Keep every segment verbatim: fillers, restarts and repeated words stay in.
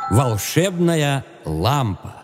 Волшебная лампа.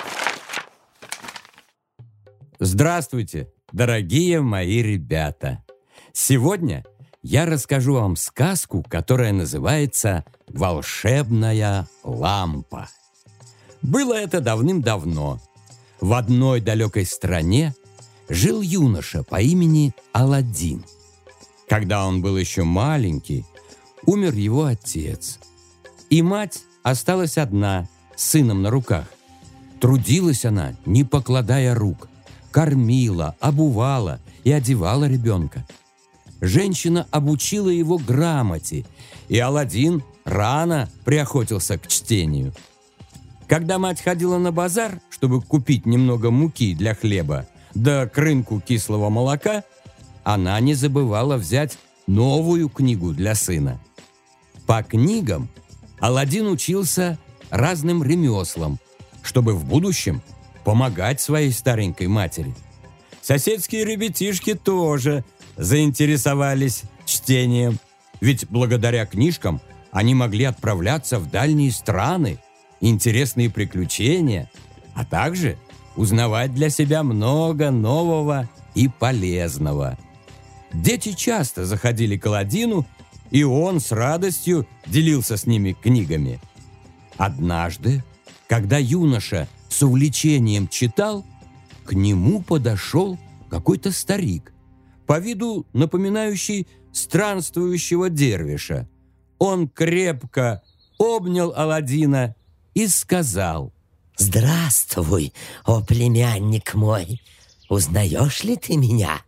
Здравствуйте, дорогие мои ребята! Сегодня я расскажу вам сказку, которая называется «Волшебная лампа». Было это давным-давно. В одной далекой стране жил юноша по имени Аладдин. Когда он был еще маленький, умер его отец, и мать осталась одна, с сыном на руках. Трудилась она, не покладая рук, кормила, обувала и одевала ребенка. Женщина обучила его грамоте, и Аладдин рано приохотился к чтению. Когда мать ходила на базар, чтобы купить немного муки для хлеба, да к рынку кислого молока, она не забывала взять новую книгу для сына. По книгам Аладдин учился разным ремеслам, чтобы в будущем помогать своей старенькой матери. Соседские ребятишки тоже заинтересовались чтением, ведь благодаря книжкам они могли отправляться в дальние страны, интересные приключения, а также узнавать для себя много нового и полезного. Дети часто заходили к Аладдину, и он с радостью делился с ними книгами. Однажды, когда юноша с увлечением читал, к нему подошел какой-то старик, по виду напоминающий странствующего дервиша. Он крепко обнял Аладдина и сказал: «Здравствуй, о племянник мой! Узнаешь ли ты меня?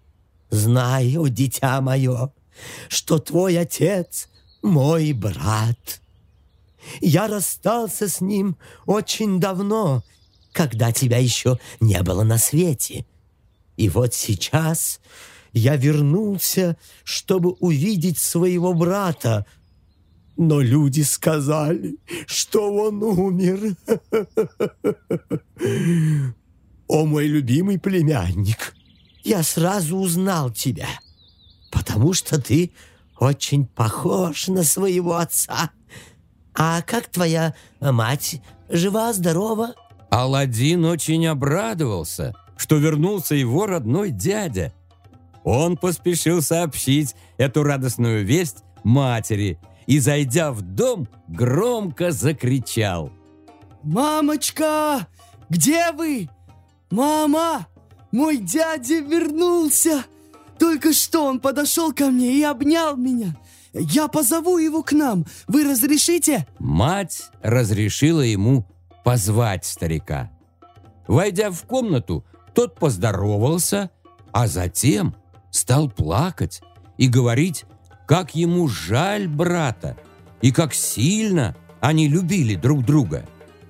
Знаю, дитя мое, что твой отец мой брат. Я расстался с ним очень давно, когда тебя еще не было на свете. И вот сейчас я вернулся, чтобы увидеть своего брата, но люди сказали, что он умер. О, мой любимый племянник, я сразу узнал тебя, потому что ты очень похож на своего отца. А как твоя мать? Жива-здорова?» Аладдин очень обрадовался, что вернулся его родной дядя. Он поспешил сообщить эту радостную весть матери и, зайдя в дом, громко закричал: «Мамочка, где вы? Мама, мой дядя вернулся! Только что он подошел ко мне и обнял меня. Я позову его к нам. Вы разрешите?» Мать разрешила ему позвать старика. Войдя в комнату, тот поздоровался, а затем стал плакать и говорить, как ему жаль брата и как сильно они любили друг друга.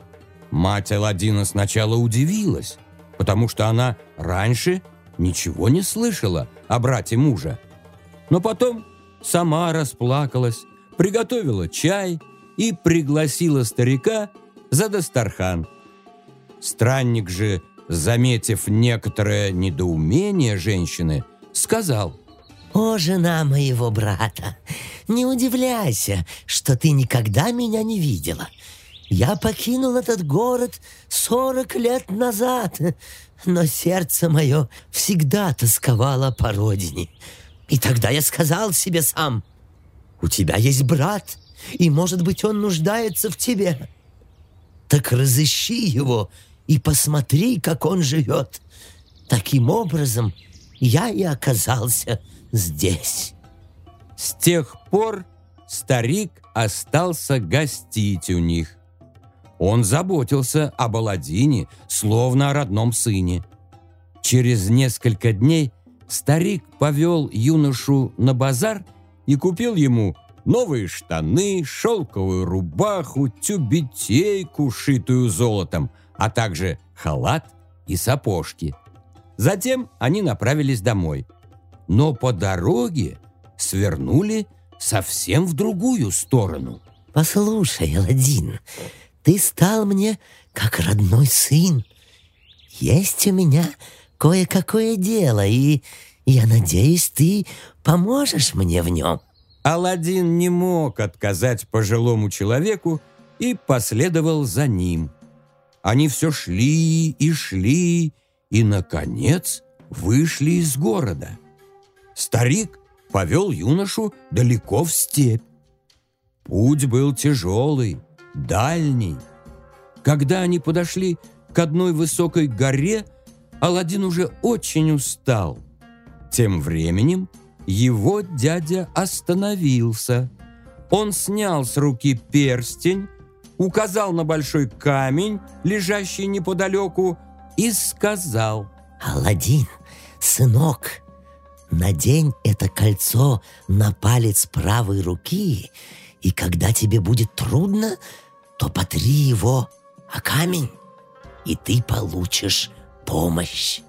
Мать Аладдина сначала удивилась, потому что она раньше ничего не слышала о брате мужа. Но потом сама расплакалась, приготовила чай и пригласила старика за дастархан. Странник же, заметив некоторое недоумение женщины, сказал: «О, жена моего брата, не удивляйся, что ты никогда меня не видела. Я покинул этот город сорок лет назад, но сердце мое всегда тосковало по родине. И тогда я сказал себе сам: у тебя есть брат, и, может быть, он нуждается в тебе. Так разыщи его и посмотри, как он живет. Таким образом, я и оказался здесь». С тех пор старик остался гостить у них. Он заботился об Аладдине, словно о родном сыне. Через несколько дней старик повел юношу на базар и купил ему новые штаны, шелковую рубаху, тюбетейку, шитую золотом, а также халат и сапожки. Затем они направились домой. Но по дороге свернули совсем в другую сторону. «Послушай, Аладдин, ты стал мне как родной сын. Есть у меня кое-какое дело, и я надеюсь, ты поможешь мне в нем». Аладдин не мог отказать пожилому человеку и последовал за ним. Они все шли и шли, и, наконец, вышли из города. Старик повел юношу далеко в степь. Путь был тяжелый, дальний. Когда они подошли к одной высокой горе, Аладдин уже очень устал. Тем временем его дядя остановился. Он снял с руки перстень, указал на большой камень, лежащий неподалеку, и сказал: «Аладдин, сынок, надень это кольцо на палец правой руки, и когда тебе будет трудно, то потри его о камень, и ты получишь помощь.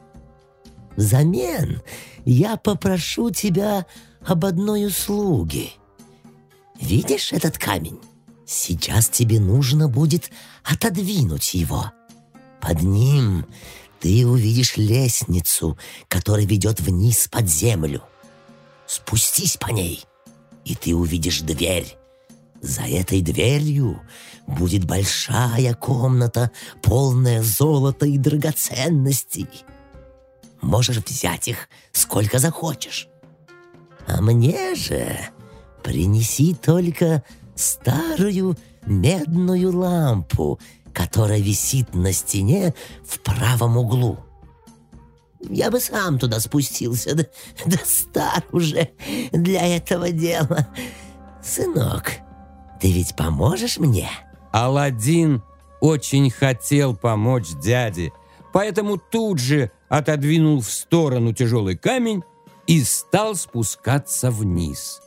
Взамен я попрошу тебя об одной услуге. Видишь этот камень? Сейчас тебе нужно будет отодвинуть его. Под ним ты увидишь лестницу, которая ведет вниз под землю. Спустись по ней, и ты увидишь дверь. За этой дверью будет большая комната, полная золота и драгоценностей. Можешь взять их сколько захочешь. А мне же принеси только старую медную лампу, которая висит на стене в правом углу. Я бы сам туда спустился, да, да стар уже для этого дела. Сынок, ты ведь поможешь мне?» Аладдин очень хотел помочь дяде, поэтому тут же отодвинул в сторону тяжелый камень и стал спускаться вниз.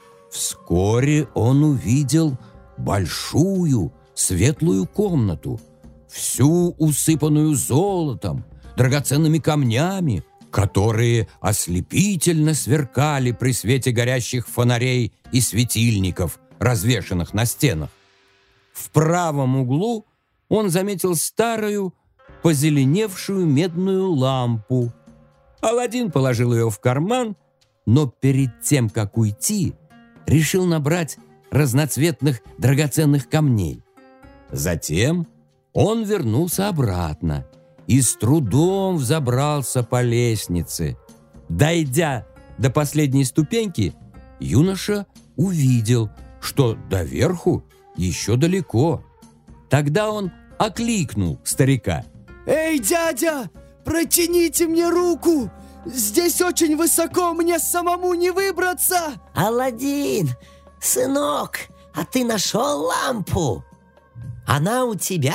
Вскоре он увидел большую светлую комнату, всю усыпанную золотом, драгоценными камнями, которые ослепительно сверкали при свете горящих фонарей и светильников, развешанных на стенах. В правом углу он заметил старую, позеленевшую медную лампу. Аладдин положил ее в карман, но перед тем, как уйти, решил набрать разноцветных драгоценных камней. Затем он вернулся обратно и с трудом взобрался по лестнице. Дойдя до последней ступеньки, юноша увидел, что доверху еще далеко. Тогда он окликнул старика: «Эй, дядя, протяните мне руку! Здесь очень высоко, мне самому не выбраться!» «Аладдин, сынок, а ты нашел лампу? Она у тебя?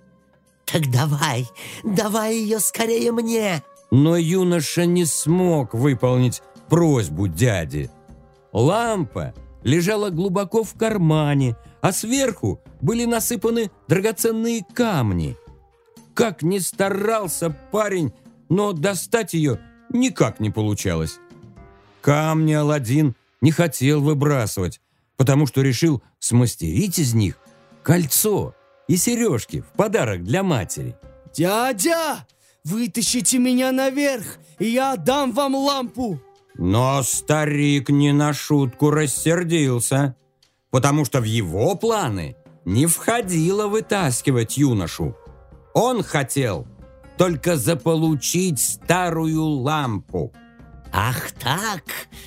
Так давай, давай ее скорее мне!» Но юноша не смог выполнить просьбу дяди. Лампа лежала глубоко в кармане, а сверху были насыпаны драгоценные камни. Как ни старался парень, но достать ее никак не получалось. Камни Аладдин не хотел выбрасывать, потому что решил смастерить из них кольцо и сережки в подарок для матери. «Дядя, вытащите меня наверх, и я отдам вам лампу!» Но старик не на шутку рассердился, потому что в его планы не входило вытаскивать юношу. Он хотел только заполучить старую лампу. «Ах так!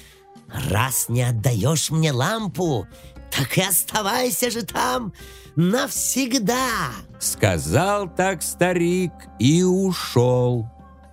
Раз не отдаешь мне лампу, так и оставайся же там навсегда!» Сказал так старик и ушел.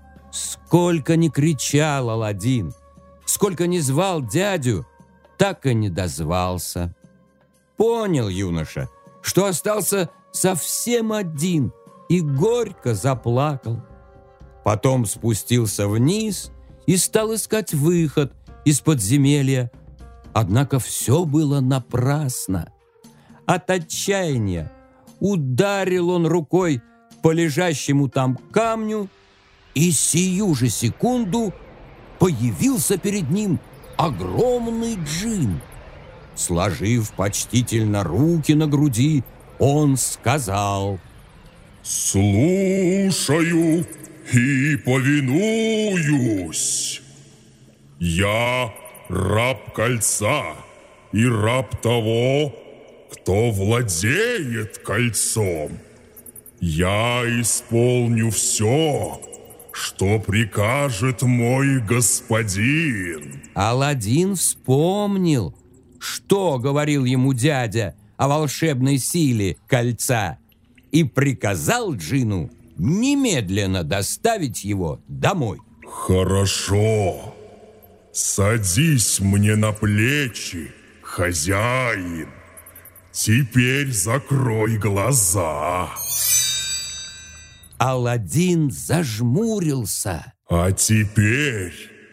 Сколько ни кричал Аладдин, сколько ни звал дядю, так и не дозвался. Понял юноша, что остался совсем один, и горько заплакал. Потом спустился вниз и стал искать выход из подземелья. Однако все было напрасно. От отчаяния ударил он рукой по лежащему там камню, и сию же секунду появился перед ним огромный джин. Сложив почтительно руки на груди, он сказал: «Слушаю и повинуюсь. Я раб кольца и раб того, кто владеет кольцом. Я исполню все, что прикажет мой господин». Аладдин вспомнил, что говорил ему дядя о волшебной силе кольца, и приказал джину немедленно доставить его домой. «Хорошо. Садись мне на плечи, хозяин. Теперь закрой глаза». Аладдин зажмурился. «А теперь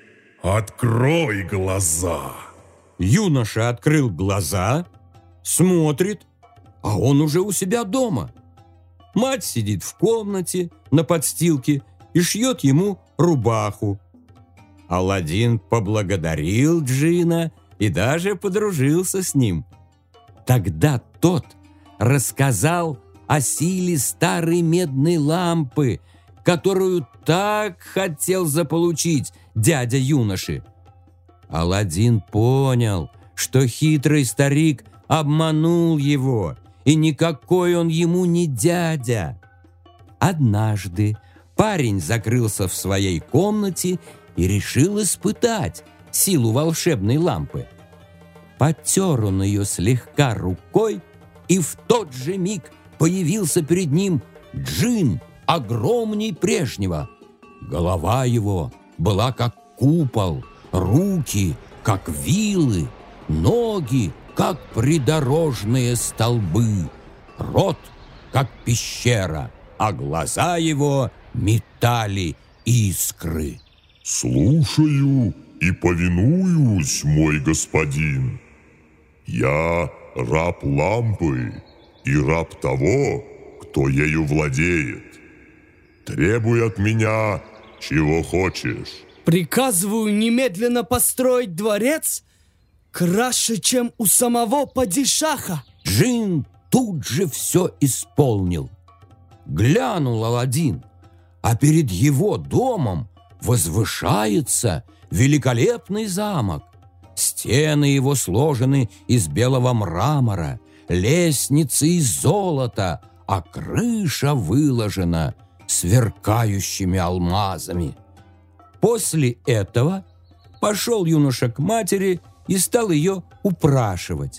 открой глаза». Юноша открыл глаза, смотрит, а он уже у себя дома. Мать сидит в комнате на подстилке и шьет ему рубаху. Аладдин поблагодарил джина и даже подружился с ним. Тогда тот рассказал о силе старой медной лампы, которую так хотел заполучить дядя юноши. Аладдин понял, что хитрый старик обманул его, и никакой он ему не дядя. Однажды парень закрылся в своей комнате и решил испытать силу волшебной лампы. Потер он ее слегка рукой, и в тот же миг появился перед ним джин, огромней прежнего. Голова его была как купол, руки как вилы, ноги как придорожные столбы, рот как пещера, а глаза его метали искры. «Слушаю и повинуюсь, мой господин. Я раб лампы и раб того, кто ею владеет. Требуй от меня, чего хочешь». Приказываю немедленно построить дворец краше, чем у самого падишаха. Джин тут же все исполнил. Глянул Аладдин, а перед его домом возвышается великолепный замок. Стены его сложены из белого мрамора, лестницы из золота, а крыша выложена сверкающими алмазами. После этого пошел юноша к матери и стал ее упрашивать.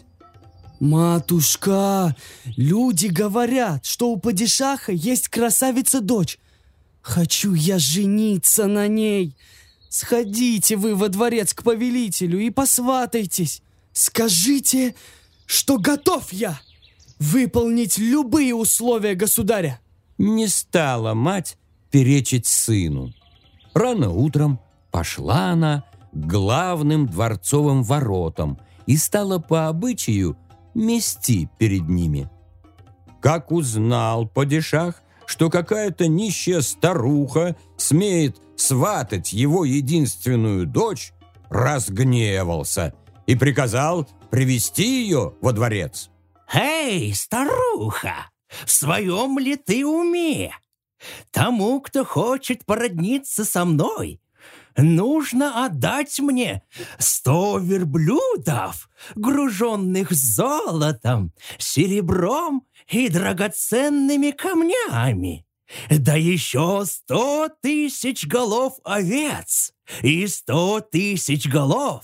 «Матушка, люди говорят, что у падишаха есть красавица-дочь. Хочу я жениться на ней. Сходите вы во дворец к повелителю и посватайтесь. Скажите, что готов я выполнить любые условия государя». Не стала мать перечить сыну. Рано утром пошла она к главным дворцовым воротам и стала по обычаю мести перед ними. Как узнал падишах, что какая-то нищая старуха смеет сватать его единственную дочь, разгневался и приказал привести ее во дворец. «Эй, старуха, в своем ли ты уме? Тому, кто хочет породниться со мной, нужно отдать мне сто верблюдов, груженных золотом, серебром и драгоценными камнями, да еще сто тысяч голов овец и сто тысяч голов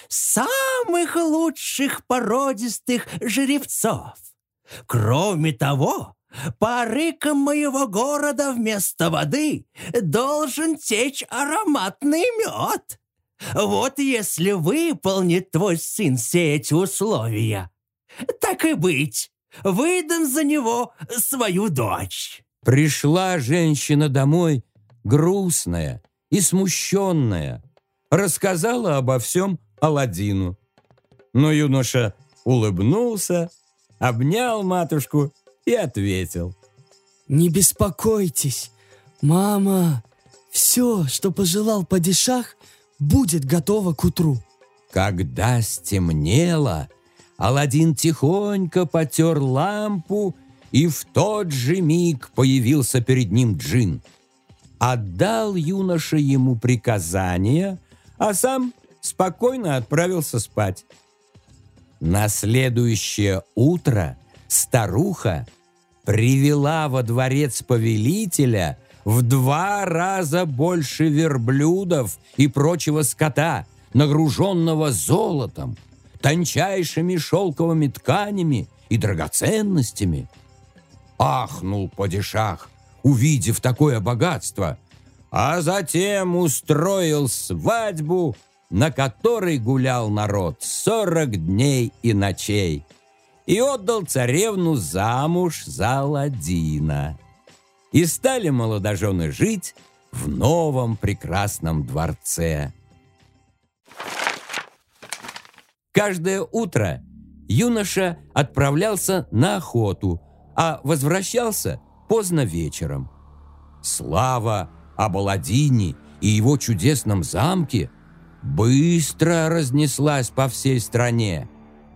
самых лучших породистых жеребцов. Кроме того, по рыкам моего города вместо воды должен течь ароматный мед. Вот если выполнит твой сын все эти условия, так и быть, выдам за него свою дочь». Пришла женщина домой грустная и смущенная, рассказала обо всем Аладдину. Но юноша улыбнулся, обнял матушку и ответил: «Не беспокойтесь, мама, все, что пожелал падишах, будет готово к утру». Когда стемнело, Аладдин тихонько потер лампу, и в тот же миг появился перед ним джин. Отдал юноша ему приказания, а сам спокойно отправился спать. На следующее утро старуха привела во дворец повелителя в два раза больше верблюдов и прочего скота, нагруженного золотом, тончайшими шелковыми тканями и драгоценностями. Ахнул падишах, увидев такое богатство, а затем устроил свадьбу, на которой гулял народ сорок дней и ночей, и отдал царевну замуж за Аладдина. И стали молодожены жить в новом прекрасном дворце. Каждое утро юноша отправлялся на охоту, а возвращался поздно вечером. Слава об Аладдине и его чудесном замке быстро разнеслась по всей стране.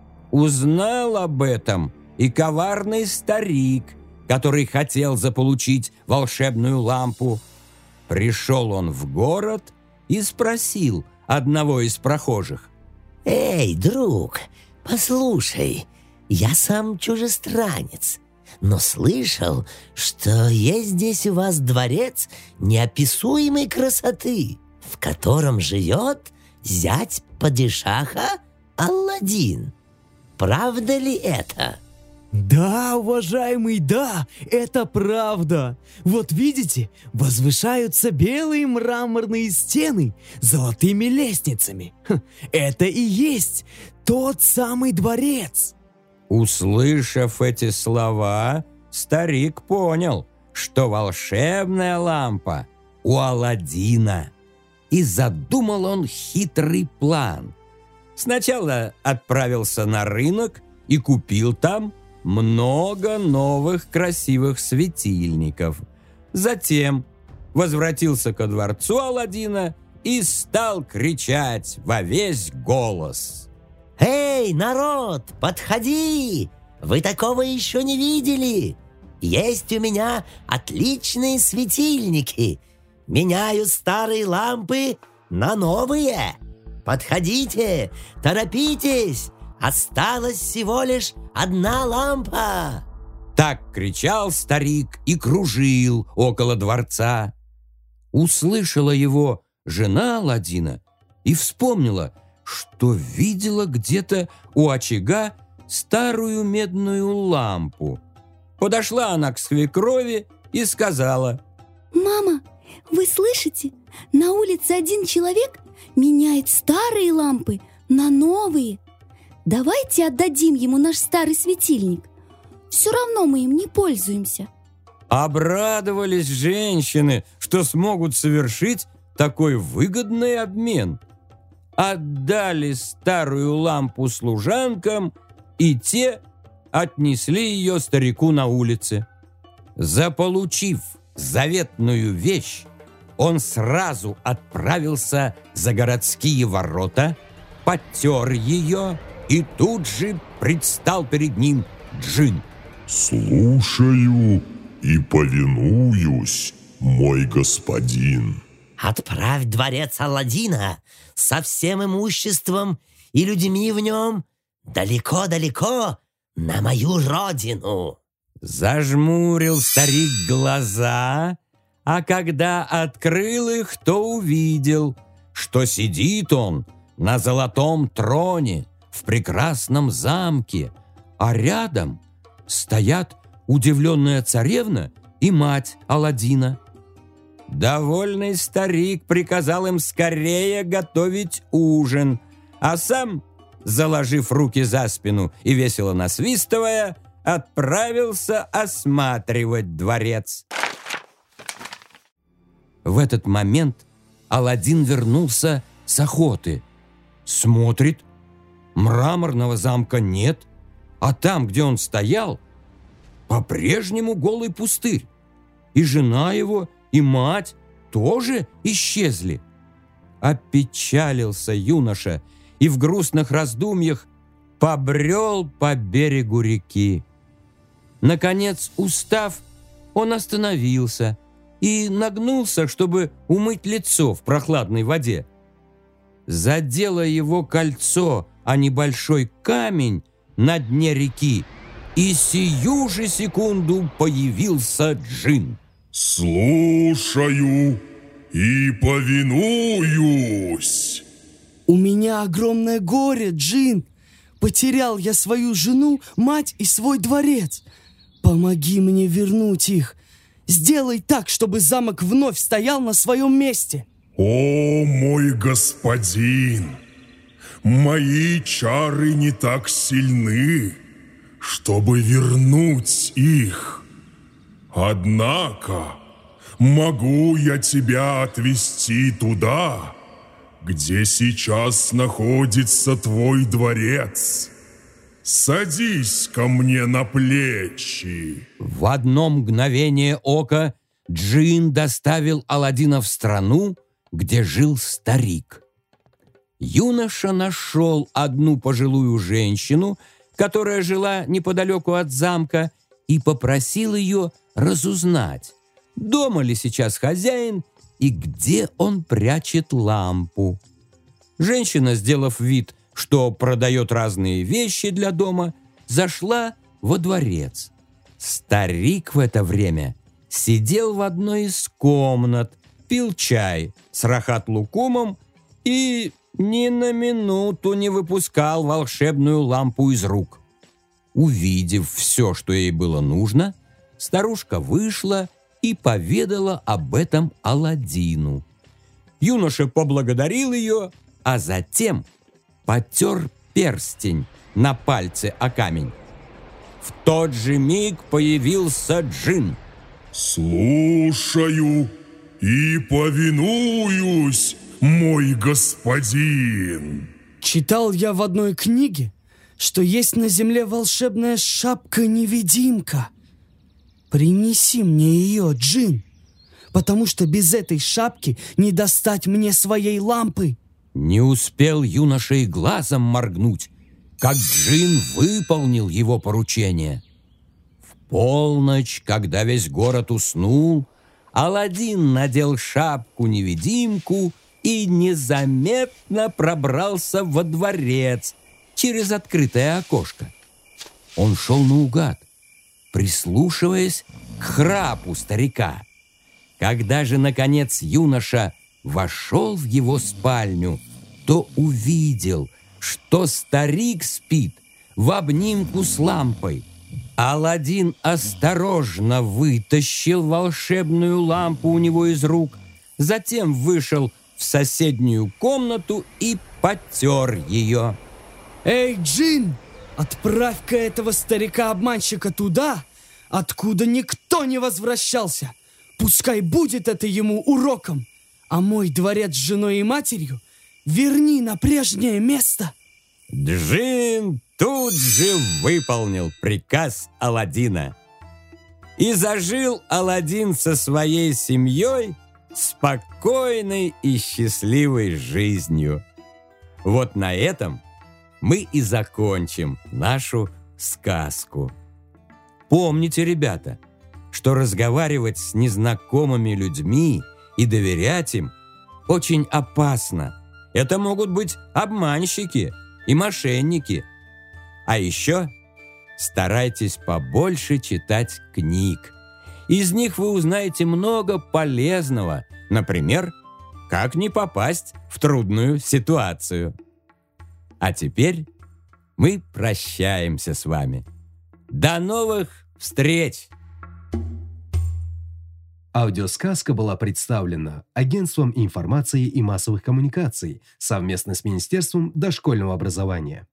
Узнал об этом и коварный старик, который хотел заполучить волшебную лампу. Пришел он в город и спросил одного из прохожих: «Эй, друг, послушай, я сам чужестранец, но слышал, что есть здесь у вас дворец неописуемой красоты, в котором живет зять падишаха Аладдин. Правда ли это?» Да, уважаемый, да, это правда. Вот видите, возвышаются белые мраморные стены с золотыми лестницами. Хм, это и есть тот самый дворец. Услышав эти слова, старик понял, что волшебная лампа у Аладдина, и задумал он хитрый план. Сначала отправился на рынок и купил там много новых красивых светильников. Затем возвратился ко дворцу Аладдина и стал кричать во весь голос: «Эй, народ, подходи! Вы такого еще не видели! Есть у меня отличные светильники! Меняю старые лампы на новые! Подходите, торопитесь! Осталась всего лишь одна лампа!» Так кричал старик и кружил около дворца. Услышала его жена Аладдина и вспомнила, что видела где-то у очага старую медную лампу. Подошла она к свекрови и сказала: «Мама, вы слышите? На улице один человек меняет старые лампы на новые. Давайте отдадим ему наш старый светильник. Все равно мы им не пользуемся». Обрадовались женщины, что смогут совершить такой выгодный обмен. Отдали старую лампу служанкам, и те отнесли ее старику на улице. Заполучив заветную вещь, он сразу отправился за городские ворота, потер ее, и тут же предстал перед ним джин. «Слушаю и повинуюсь, мой господин». «Отправь дворец Аладдина со всем имуществом и людьми в нем далеко-далеко на мою родину». Зажмурил старик глаза, а когда открыл их, то увидел, что сидит он на золотом троне в прекрасном замке, а рядом стоят удивленная царевна и мать Аладдина. Довольный старик приказал им скорее готовить ужин, а сам, заложив руки за спину и весело насвистывая, отправился осматривать дворец. В этот момент Аладдин вернулся с охоты. Смотрит, мраморного замка нет, а там, где он стоял, по-прежнему голый пустырь. И жена его, и мать тоже исчезли. Опечалился юноша и в грустных раздумьях побрел по берегу реки. Наконец, устав, он остановился и нагнулся, чтобы умыть лицо в прохладной воде. Задело его кольцо о небольшой камень на дне реки, и сию же секунду появился джин. «Слушаю и повинуюсь!» У меня огромное горе, Джин. Потерял я свою жену, мать и свой дворец. Помоги мне вернуть их. Сделай так, чтобы замок вновь стоял на своем месте. «О, мой господин! Мои чары не так сильны, чтобы вернуть их. Однако могу я тебя отвезти туда, где сейчас находится твой дворец. Садись ко мне на плечи». В одно мгновение ока джин доставил Аладдина в страну, где жил старик. Юноша нашел одну пожилую женщину, которая жила неподалеку от замка, и попросил ее разузнать, дома ли сейчас хозяин и где он прячет лампу. Женщина, сделав вид, что продает разные вещи для дома, зашла во дворец. Старик в это время сидел в одной из комнат, пил чай с рахат-лукумом и ни на минуту не выпускал волшебную лампу из рук. Увидев все, что ей было нужно, старушка вышла и поведала об этом Аладдину. Юноша поблагодарил ее, а затем потер перстень на пальце о камень. В тот же миг появился джин. «Слушаю и повинуюсь, мой господин!» Читал я в одной книге, что есть на земле волшебная шапка-невидимка. Принеси мне ее, Джин, потому что без этой шапки не достать мне своей лампы. Не успел юноша и глазом моргнуть, как джин выполнил его поручение. В полночь, когда весь город уснул, Аладдин надел шапку-невидимку и незаметно пробрался во дворец через открытое окошко. Он шел наугад, прислушиваясь к храпу старика. Когда же, наконец, юноша вошел в его спальню, то увидел, что старик спит в обнимку с лампой. Аладдин осторожно вытащил волшебную лампу у него из рук, затем вышел в соседнюю комнату и потер ее. Эй, Джин, отправь-ка этого старика-обманщика туда, откуда никто не возвращался. Пускай будет это ему уроком, а мой дворец с женой и матерью верни на прежнее место. Джин тут же выполнил приказ Аладдина. И зажил Аладдин со своей семьей спокойной и счастливой жизнью. Вот на этом мы и закончим нашу сказку. Помните, ребята, что разговаривать с незнакомыми людьми и доверять им очень опасно. Это могут быть обманщики и мошенники. А еще старайтесь побольше читать книг. Из них вы узнаете много полезного. Например, как не попасть в трудную ситуацию. А теперь мы прощаемся с вами. До новых встреч! Аудиосказка была представлена Агентством информации и массовых коммуникаций совместно с Министерством дошкольного образования.